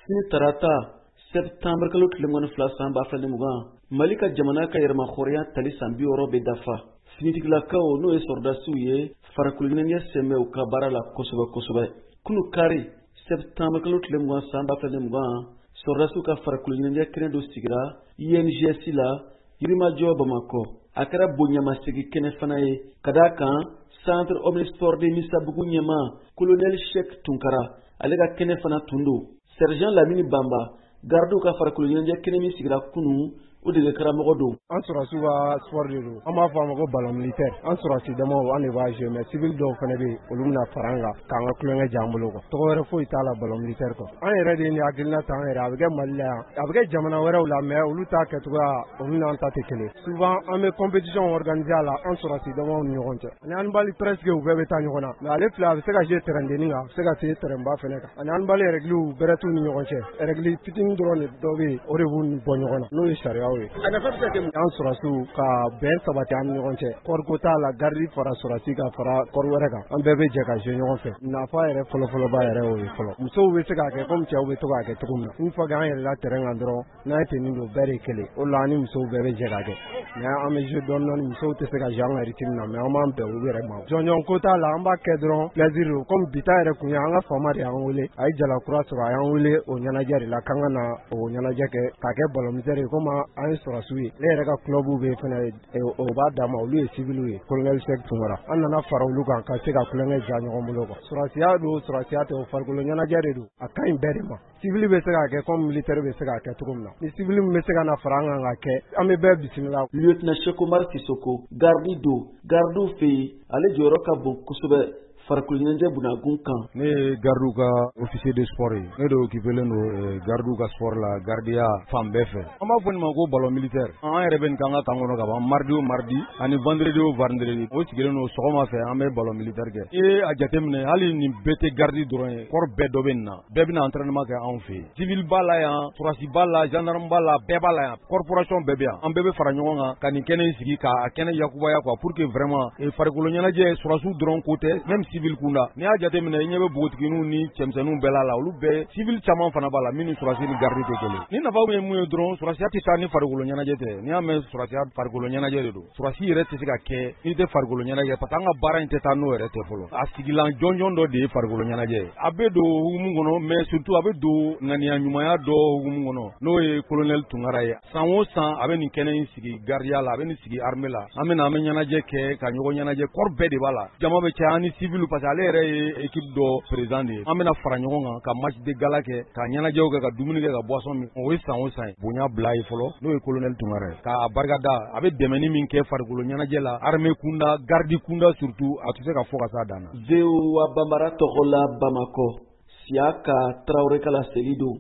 Sini tarata September kalo tilemgani fila san ba fɛnɛ mugan Mali ka jamana ka yɛrɛmahɔrɔnya tali san 60 bɛ dafa. Sinitigilakaw n'o ye sɔrɔdasiw ye farakuloɲɛnajɛ sɛmɛ u ka baara la kosɛbɛ. Kunu kari September kalo tilemgani san ba fɛnɛ mugan sɔrɔdasiw ka farakuloɲɛnajɛ kɛnɛ do sigira INGS la Yirimajɔ Bamako. A kɛra bonyamasegi kɛnɛ fana ye ka d'a kan Centre Omnisport de Misabugu ɲɛma Colonel Cheikh Tunkara ale ka kɛnɛ fana tun do. Sergent Lamini Bamba gardiw ka farakuloɲɛnajɛ kɛnɛ min sigira kunu o dege karamɔgɔ don. An sɔrɔsiw ka sport de don. An b'a fɔ a ma ko ballon militaire. An sɔrɔsi damaw an de b'a jouer mais civil dɔw fana bɛ yen olu bɛna fara an kan k'an ka kulonkɛ diya an bolo quoi. Tɔgɔ wɛrɛ foyi t'a la ballon militaire quoi. An yɛrɛ de ye nin hakilina ta an yɛrɛ a bɛ kɛ Mali la yan a bɛ kɛ jamana wɛrɛw la mais olu t'a kɛcogoya olu n'an ta tɛ kelen. Souvent an bɛ compétition organiser a la an sɔrɔsi damaw ni ɲɔgɔn cɛ. Ani handball presque u bɛɛ bɛ taa ɲɔgɔn na mais ale filɛ a bɛ se ka jouer terrain denni kan a bɛ se ka se terrain ba fana kan. Ani handball règles bɛrɛ t'u ni ɲɔgɔn cɛ. Règle fitinin dɔrɔn de dɔ bɛ yen o de b'u bɔ ɲɔgɔn na n'o ye sariyaw ye. An sɔrɔsiw ka bɛn sabati an ni ɲɔgɔn cɛ. Kɔriko t'a la gardi fara sɔrɔsi ka fara kɔri wɛrɛ kan. An bɛɛ bɛ jɛ ka jouer ɲɔgɔn fɛ. Nafa yɛrɛ fɔlɔfɔlɔba yɛrɛ o ye fɔlɔ. Musow bɛ se k'a kɛ comme cɛw bɛ to k'a kɛ cogo min na. Une fois que an yɛrɛ la terrain kan dɔrɔn n'a ye tenue don bɛɛ de kelen. O la an ni musow bɛɛ bɛ jɛ k'a kɛ. Mais an bɛ jouer dɔɔni musow tɛ se ka jouer an ka rythme na mais an b'an bɛn olu yɛrɛ ma. Jɔnjɔn ko t'a la an b'a kɛ dɔrɔn plaisir don comme bi ta yɛrɛ kun ye an ka faama de y'an wele. A ye jalakura sɔrɔ a y'an wele o ɲɛnajɛ de la k'an ka na o ɲɛnajɛ kɛ k'a kɛ ballon militaire ye comme an ye sɔrɔsiw ye. Ne yɛrɛ ka club bɛ fɛnɛ o b'a d'a ma olu ye civil ye Colonel Cheikh Tunkara. An nana fara olu kan ka se ka kulonkɛ diya ɲɔgɔn bolo quoi. Sɔrɔsiya don sɔrɔsiya tɛ o farikolo ɲɛnajɛ de don. A ka ɲi bɛɛ de ma. Civil bɛ se k'a kɛ comme militaire bɛ se k'a kɛ cogo min na. Ni civil min bɛ se ka na fara an kan ka kɛ an bɛ bɛɛ bisimila. Lieutenant Cheikh Omar Sissoko gardi do gardiw fɛ yen ale jɔyɔrɔ ka bon kosɛbɛ farakuloɲɛnajɛ bunakun kan. Ne ye gardiw ka officier de sport ye. Ne de occupelen don gardiw ka sport la gardiya fan bɛɛ fɛ. An b'a fɔ nin ma ko ballon militaire. An yɛrɛ bɛ nin k'an ka kan kɔnɔ ka ban mardi o mardi ani vendredi o vendredi. O sigilen don sɔgɔma fɛ an bɛ ballon militaire kɛ. A jateminɛ hali nin bɛɛ tɛ gardi dɔrɔn ye. Kɔrɔ bɛɛ dɔ bɛ nin na. Bɛɛ bɛna entraînement kɛ anw fɛ yen. Civil b'a la yan, sɔrɔsi b'a la, gendarme b'a la, bɛɛ b'a la yan. Corporation bɛɛ bɛ yan. An bɛɛ bɛ fara ɲɔgɔn kan ka nin kɛnɛ in sigi ka kɛnɛ yakubaya quoi pour que vraiment farikolo ɲɛnajɛ sɔrɔsiw dɔrɔn ko tɛ même civil kunda. N'i y'a jateminɛ i ɲɛ bɛ bogotigininw ni cɛmisɛnninw bɛɛ la olu bɛɛ civil caman fana b'a la min ni sɔrɔsi ni gardi tɛ kelen. Ni nafa ye mun ye dɔrɔn sɔrɔsiya tɛ taa ni farikolo ɲɛnajɛ tɛ. N'i y'a mɛn sɔrɔsiya farikolo ɲɛnajɛ de don. Sɔrɔsi yɛrɛ tɛ se ka kɛ n'i tɛ farikolo ɲɛnajɛ parce que an ka baara in tɛ taa n'o yɛrɛ tɛ fɔlɔ. A sigilan jɔnjɔn dɔ de ye farikolo ɲɛnajɛ. A bɛ don hukumu kɔnɔ mais surtout a bɛ don ŋaniya ɲumanya dɔ hukumu kɔnɔ n'o ye Colonel Tunkara ye. San o san a bɛ nin kɛnɛ in sigi gardiya la a bɛ nin sigi armée la. An bɛ ɲɛnajɛ kɛ ka ɲɔgɔn ɲɛnajɛ kɔrɔ bɛɛ de b'a la. Jama bɛ caya ni civil parce que ale yɛrɛ ye équipe dɔ président de ye. An bɛna fara ɲɔgɔn kan ka match de gala kɛ ka ɲɛnajɛw kɛ ka dumuni kɛ ka boisson min o ye san o san ye. Bonya bila ye fɔlɔ n'o ye Colonel Tunkara ye. K'a barikada a bɛ dɛmɛni min kɛ farikolo ɲɛnajɛ la armée kunda gardi kunda surtout a tɛ se ka fɔ ka s'a dan na. VOA Bambara tɔgɔ la Bamako Siaka Traoré ka laseli don.